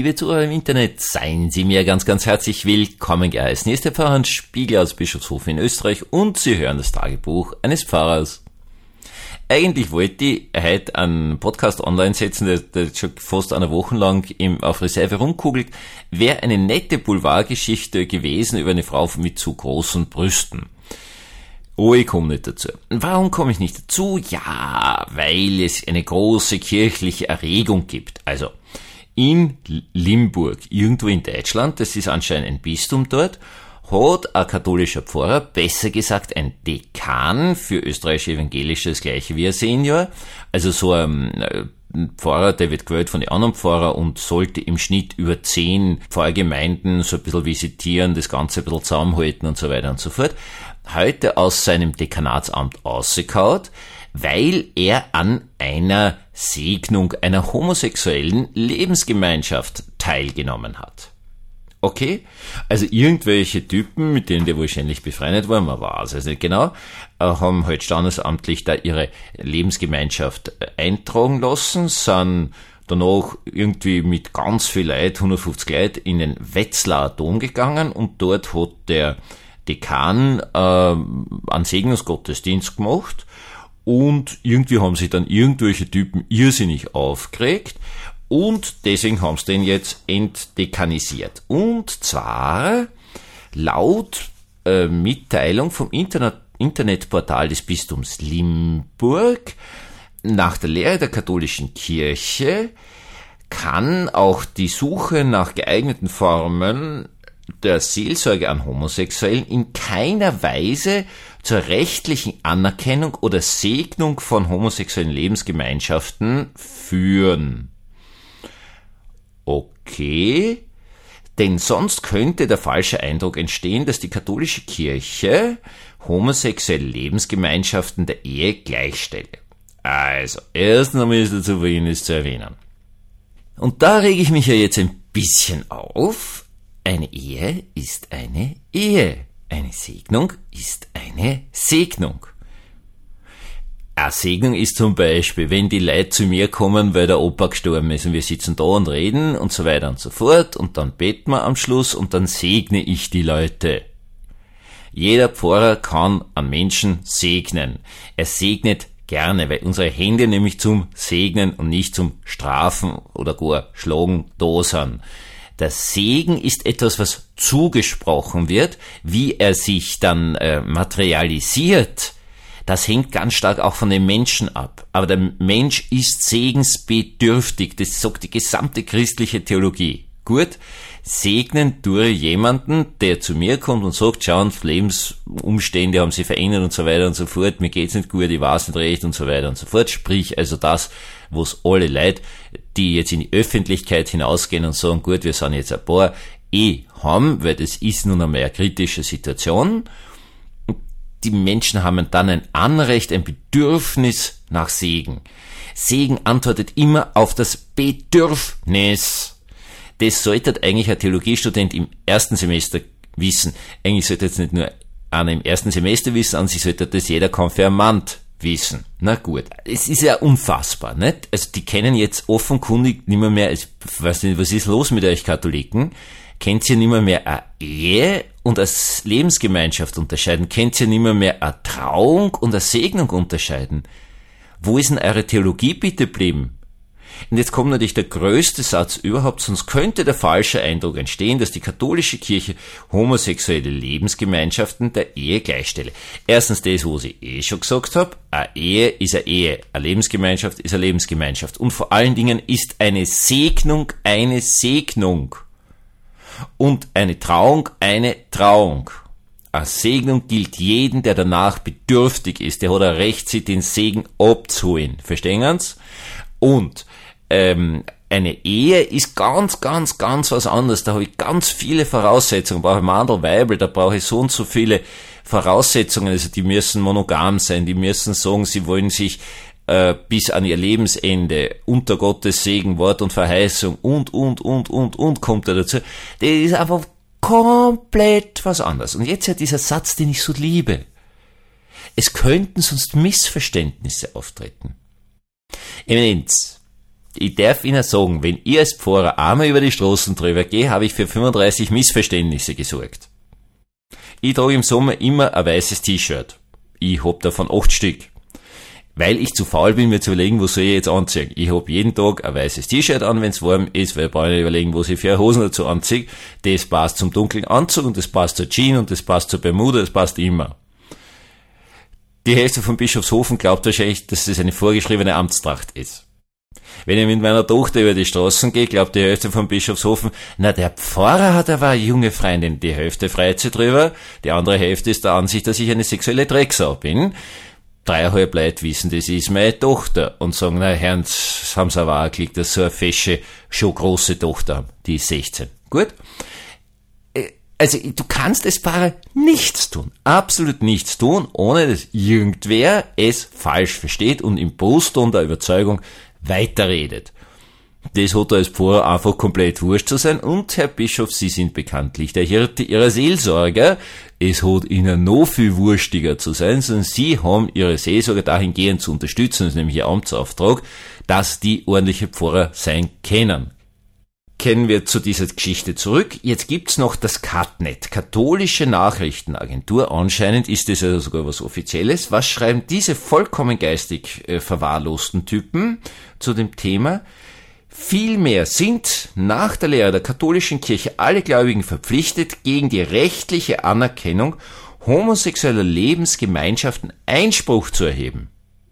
liebe Zuhörer im Internet, seien Sie mir ganz, ganz herzlich willkommen geheißen. Hier ist der Pfarrer Hans Spiegel aus Bischofshofen in Österreich und Sie hören das Tagebuch eines Pfarrers. Eigentlich wollte ich heute einen Podcast online setzen, der schon fast eine Woche lang auf Reserve rumkugelt. Wäre eine nette Boulevardgeschichte gewesen über eine Frau mit zu großen Brüsten. Oh, ich komme nicht dazu. Warum komme ich nicht dazu? Ja, weil es eine große kirchliche Erregung gibt. Also, in Limburg, irgendwo in Deutschland, das ist anscheinend ein Bistum dort, hat ein katholischer Pfarrer, besser gesagt ein Dekan für österreichische Evangelische, das gleiche wie ein Senior, also so ein Pfarrer, der wird gewählt von den anderen Pfarrer und sollte im Schnitt über 10 Pfarrgemeinden so ein bisschen visitieren, das Ganze ein bisschen zusammenhalten und so weiter und so fort, heute aus seinem Dekanatsamt ausgekaut, weil er an einer Segnung einer homosexuellen Lebensgemeinschaft teilgenommen hat. Okay? Also irgendwelche Typen, mit denen der wahrscheinlich befreundet war, man weiß es nicht genau, haben halt standesamtlich da ihre Lebensgemeinschaft eintragen lassen, sind danach irgendwie mit ganz viel Leid, 150 Leute, in den Wetzlarer Dom gegangen und dort hat der Dekan einen Segnungsgottesdienst gemacht und irgendwie haben sich dann irgendwelche Typen irrsinnig aufgeregt und deswegen haben sie den jetzt entdekanisiert. Und zwar laut Mitteilung vom Internetportal des Bistums Limburg, nach der Lehre der katholischen Kirche kann auch die Suche nach geeigneten Formen der Seelsorge an Homosexuellen in keiner Weise zur rechtlichen Anerkennung oder Segnung von homosexuellen Lebensgemeinschaften führen. Okay, denn sonst könnte der falsche Eindruck entstehen, dass die katholische Kirche homosexuelle Lebensgemeinschaften der Ehe gleichstelle. Also, erstens einmal ist dazu Folgendes zu erwähnen. Und da rege ich mich ja jetzt ein bisschen auf. Eine Ehe ist eine Ehe. Eine Segnung ist eine Segnung. Eine Segnung ist zum Beispiel, wenn die Leute zu mir kommen, weil der Opa gestorben ist und wir sitzen da und reden und so weiter und so fort und dann beten wir am Schluss und dann segne ich die Leute. Jeder Pfarrer kann einen Menschen segnen. Er segnet gerne, weil unsere Hände nämlich zum Segnen und nicht zum Strafen oder gar Schlagen da sind. Der Segen ist etwas, was zugesprochen wird, wie er sich dann materialisiert. Das hängt ganz stark auch von dem Menschen ab. Aber der Mensch ist segensbedürftig. Das sagt die gesamte christliche Theologie. Gut, segnen durch jemanden, der zu mir kommt und sagt, schauen, Lebensumstände haben sich verändert und so weiter und so fort, mir geht's nicht gut, ich weiß nicht recht und so weiter und so fort. Sprich, also das, was alle Leute, die jetzt in die Öffentlichkeit hinausgehen und sagen, gut, wir sind jetzt ein paar, haben, weil das ist nun einmal eine kritische Situation. Die Menschen haben dann ein Anrecht, ein Bedürfnis nach Segen. Segen antwortet immer auf das Bedürfnis. Das sollte eigentlich ein Theologiestudent im ersten Semester wissen. Eigentlich sollte jetzt nicht nur einer im ersten Semester wissen, an sich sollte das jeder Konfirmand wissen. Na gut. Es ist ja unfassbar, nicht? Also die kennen jetzt offenkundig nicht mehr, ich weiß nicht, was ist los mit euch Katholiken? Kennt ihr nicht mehr eine Ehe und eine Lebensgemeinschaft unterscheiden? Kennt ihr nicht mehr eine Trauung und eine Segnung unterscheiden? Wo ist denn eure Theologie bitte geblieben? Und jetzt kommt natürlich der größte Satz überhaupt, sonst könnte der falsche Eindruck entstehen, dass die katholische Kirche homosexuelle Lebensgemeinschaften der Ehe gleichstelle. Erstens das, was ich schon gesagt habe, eine Ehe ist eine Ehe, eine Lebensgemeinschaft ist eine Lebensgemeinschaft und vor allen Dingen ist eine Segnung eine Segnung und eine Trauung eine Trauung. Eine Segnung gilt jeden, der danach bedürftig ist, der hat ein Recht, sich den Segen abzuholen. Verstehen Sie? Und eine Ehe ist ganz, ganz, ganz was anderes. Da habe ich ganz viele Voraussetzungen. Da brauche ich Mandel, Weibel, da brauche ich so und so viele Voraussetzungen. Also die müssen monogam sein, die müssen sagen, sie wollen sich bis an ihr Lebensende unter Gottes Segen, Wort und Verheißung und kommt da dazu. Das ist einfach komplett was anderes. Und jetzt ja dieser Satz, den ich so liebe. Es könnten sonst Missverständnisse auftreten. Eminenz, ich darf Ihnen sagen, wenn ich als Pfarrer einmal über die Straßen drüber gehe, habe ich für 35 Missverständnisse gesorgt. Ich trage im Sommer immer ein weißes T-Shirt. Ich hab davon 8 Stück. Weil ich zu faul bin, mir zu überlegen, was soll ich jetzt anziehen. Ich hab jeden Tag ein weißes T-Shirt an, wenn es warm ist, weil ich brauche nicht überlegen, was ich für eine Hosen dazu anziehe. Das passt zum dunklen Anzug und das passt zur Jeans und das passt zur Bermuda, das passt immer. Die Hälfte von Bischofshofen glaubt wahrscheinlich, dass das eine vorgeschriebene Amtstracht ist. Wenn ich mit meiner Tochter über die Straßen gehe, glaubt die Hälfte von Bischofshofen, na, der Pfarrer hat aber eine junge Freundin. Die Hälfte freut sich drüber, die andere Hälfte ist der Ansicht, dass ich eine sexuelle Drecksau bin. 3,5 Leute wissen, das ist meine Tochter und sagen, na, Herrn, das haben sie aber auch gekriegt, dass so eine fesche, schon große Tochter haben. Die ist 16. Gut? Also, du kannst als Pfarrer nichts tun, absolut nichts tun, ohne dass irgendwer es falsch versteht und im Brustton der Überzeugung weiterredet. Das hat als Pfarrer einfach komplett wurscht zu sein und, Herr Bischof, Sie sind bekanntlich der Hirte Ihrer Seelsorger. Es hat Ihnen noch viel wurstiger zu sein, sondern Sie haben Ihre Seelsorger dahingehend zu unterstützen, das ist nämlich Ihr Amtsauftrag, dass die ordentliche Pfarrer sein können. Kehren wir zu dieser Geschichte zurück. Jetzt gibt's noch das Katnet, katholische Nachrichtenagentur. Anscheinend ist das ja sogar was Offizielles. Was schreiben diese vollkommen geistig verwahrlosten Typen zu dem Thema? Vielmehr sind nach der Lehre der katholischen Kirche alle Gläubigen verpflichtet, gegen die rechtliche Anerkennung homosexueller Lebensgemeinschaften Einspruch zu erheben.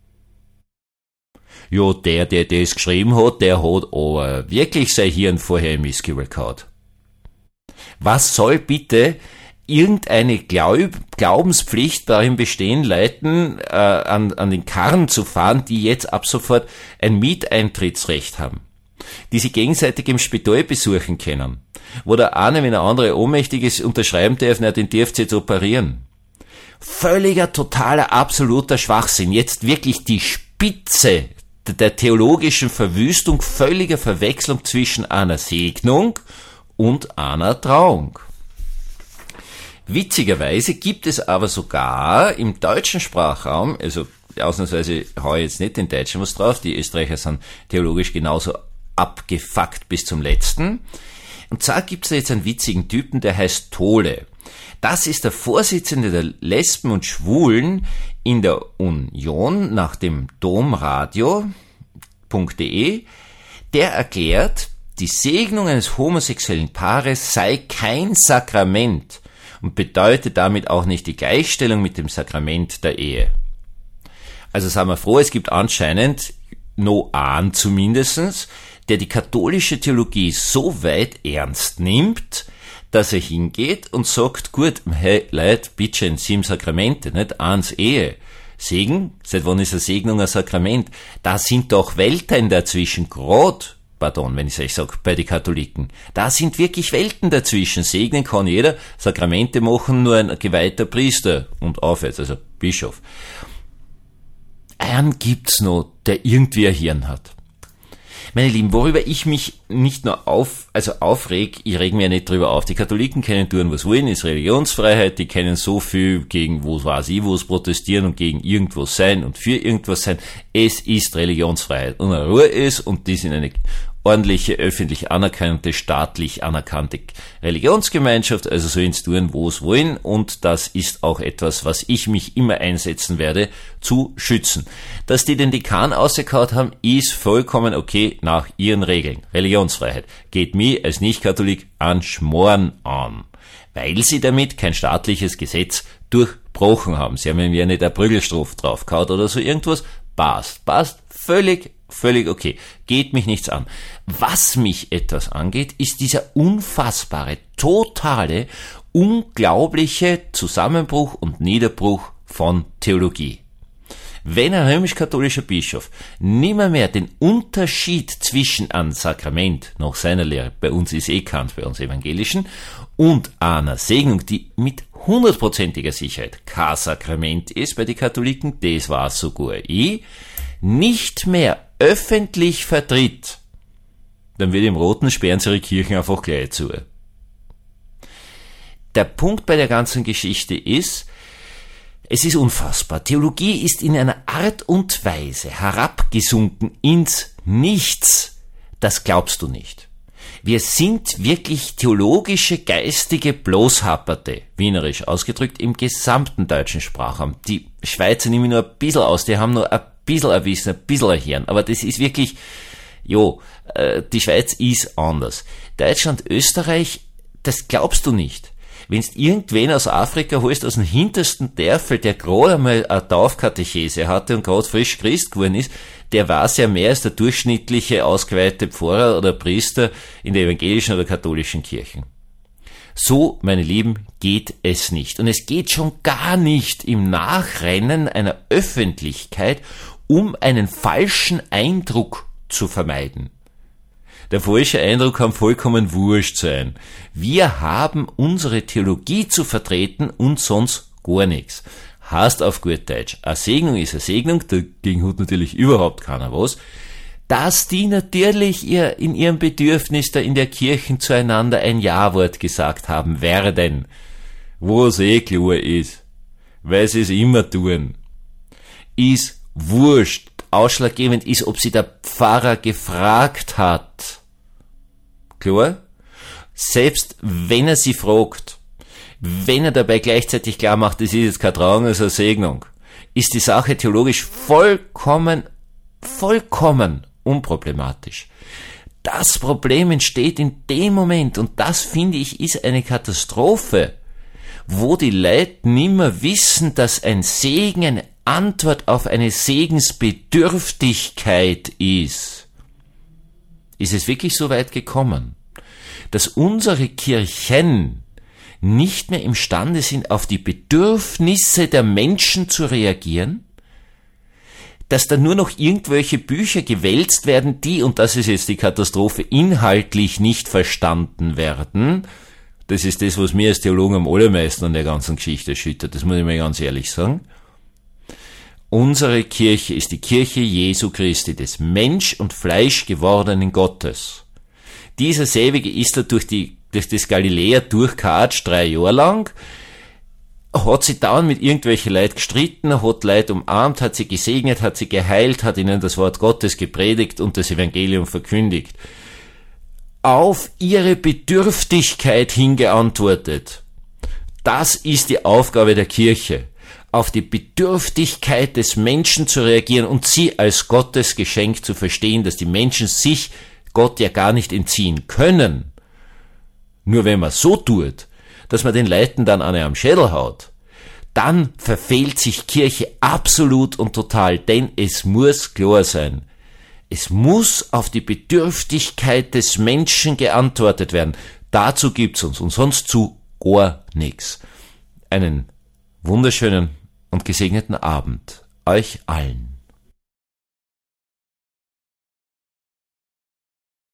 Ja, der das geschrieben hat, der hat aber wirklich sein Hirn vorher im Mistgabel gehauen. Was soll bitte irgendeine Glaubenspflicht darin bestehen, Leuten an den Karren zu fahren, die jetzt ab sofort ein Mieteintrittsrecht haben, die sie gegenseitig im Spital besuchen können, wo der eine, wenn der andere ohnmächtig ist, unterschreiben darf, na, den dürft ihr jetzt operieren. Völliger, totaler, absoluter Schwachsinn. Jetzt wirklich die Spitze der theologischen Verwüstung, völliger Verwechslung zwischen einer Segnung und einer Trauung. Witzigerweise gibt es aber sogar im deutschen Sprachraum, also ausnahmsweise haue ich jetzt nicht den Deutschen was drauf, die Österreicher sind theologisch genauso abgefuckt bis zum Letzten. Und zwar gibt es da jetzt einen witzigen Typen, der heißt Tole. Das ist der Vorsitzende der Lesben und Schwulen in der Union nach dem domradio.de, der erklärt, die Segnung eines homosexuellen Paares sei kein Sakrament und bedeutet damit auch nicht die Gleichstellung mit dem Sakrament der Ehe. Also sagen wir froh, es gibt anscheinend noch einen zumindestens, der die katholische Theologie so weit ernst nimmt, dass er hingeht und sagt, gut, hey Leute, bitte 7 Sakramente, nicht 1 Ehe. Segen, seit wann ist eine Segnung ein Sakrament? Da sind doch Welten dazwischen, wenn ich euch sage, bei den Katholiken. Da sind wirklich Welten dazwischen. Segnen kann jeder, Sakramente machen nur ein geweihter Priester und aufwärts, also Bischof. Einen gibt's noch, der irgendwie ein Hirn hat. Meine Lieben, worüber ich mich nicht nur aufreg, ich reg mir ja nicht drüber auf. Die Katholiken können tun, was wollen, ist Religionsfreiheit, die können so viel gegen was protestieren und gegen irgendwas sein und für irgendwas sein. Es ist Religionsfreiheit. Und eine Ruhe ist, und die sind eine ordentliche, öffentlich anerkannte, staatlich anerkannte Religionsgemeinschaft, also sollen sie tun, wo es wollen, und das ist auch etwas, was ich mich immer einsetzen werde, zu schützen. Dass die den Dekan ausgekaut haben, ist vollkommen okay nach ihren Regeln. Religionsfreiheit geht mir als Nicht-Katholik an Schmoren an, weil sie damit kein staatliches Gesetz durchbrochen haben. Sie haben mir ja nicht eine Prügelstrafe draufgehauen oder so irgendwas. Passt, völlig okay. Geht mich nichts an. Was mich etwas angeht, ist dieser unfassbare, totale, unglaubliche Zusammenbruch und Niederbruch von Theologie. Wenn ein römisch-katholischer Bischof nimmer mehr den Unterschied zwischen einem Sakrament nach seiner Lehre, bei uns ist Kant, bei uns Evangelischen, und einer Segnung, die mit 100%iger Sicherheit kein Sakrament ist bei den Katholiken, das war sogar ich, nicht mehr öffentlich vertritt, dann wird im Roten sperren sie ihre Kirchen einfach gleich zu. Der Punkt bei der ganzen Geschichte ist, es ist unfassbar. Theologie ist in einer Art und Weise herabgesunken ins nichts, das glaubst du nicht. Wir sind wirklich theologische, geistige Bloßhapperte, wienerisch ausgedrückt, im gesamten deutschen Sprachraum. Die Schweizer nehmen nur ein bisschen aus, die haben nur ein bisschen ein Wissen, ein bisschen ein Hirn, aber das ist wirklich, die Schweiz ist anders. Deutschland, Österreich, das glaubst du nicht. Wenn du irgendwen aus Afrika holst, aus dem hintersten Dörfel, der gerade einmal eine Taufkatechese hatte und gerade frisch Christ geworden ist, der weiß ja mehr als der durchschnittliche ausgeweihte Pfarrer oder Priester in der evangelischen oder katholischen Kirchen. So, meine Lieben, geht es nicht. Und es geht schon gar nicht im Nachrennen einer Öffentlichkeit, um einen falschen Eindruck zu vermeiden. Der falsche Eindruck kann vollkommen wurscht sein. Wir haben unsere Theologie zu vertreten und sonst gar nichts. Heißt auf gut Deutsch, eine Segnung ist eine Segnung, dagegen hat natürlich überhaupt keiner was, dass die natürlich in ihrem Bedürfnis da in der Kirche zueinander ein Ja-Wort gesagt haben werden, was klar ist, weil sie es immer tun, ist wurscht. Ausschlaggebend ist, ob sie der Pfarrer gefragt hat. Klar? Selbst wenn er sie fragt, wenn er dabei gleichzeitig klar macht, das ist jetzt kein Tragen, das ist eine Segnung, ist die Sache theologisch vollkommen unproblematisch. Das Problem entsteht in dem Moment, und das finde ich ist eine Katastrophe, wo die Leute nimmer wissen, dass ein Segen eine Antwort auf eine Segensbedürftigkeit ist. Ist es wirklich so weit gekommen, dass unsere Kirchen nicht mehr imstande sind, auf die Bedürfnisse der Menschen zu reagieren? Dass da nur noch irgendwelche Bücher gewälzt werden, die, und das ist jetzt die Katastrophe, inhaltlich nicht verstanden werden? Das ist das, was mir als Theologen am allermeisten an der ganzen Geschichte erschüttert, das muss ich mir ganz ehrlich sagen. Unsere Kirche ist die Kirche Jesu Christi, des Mensch und Fleisch gewordenen Gottes. Dieser Selbige ist da durch das Galiläa durchgehatscht 3 Jahre lang, hat sie dauernd mit irgendwelchen Leuten gestritten, hat Leute umarmt, hat sie gesegnet, hat sie geheilt, hat ihnen das Wort Gottes gepredigt und das Evangelium verkündigt. Auf ihre Bedürftigkeit hingeantwortet. Das ist die Aufgabe der Kirche. Auf die Bedürftigkeit des Menschen zu reagieren und sie als Gottes Geschenk zu verstehen, dass die Menschen sich Gott ja gar nicht entziehen können. Nur wenn man so tut, dass man den Leuten dann eine am Schädel haut, dann verfehlt sich Kirche absolut und total, denn es muss klar sein, es muss auf die Bedürftigkeit des Menschen geantwortet werden. Dazu gibt's uns und sonst zu gar nichts. Einen wunderschönen und gesegneten Abend euch allen.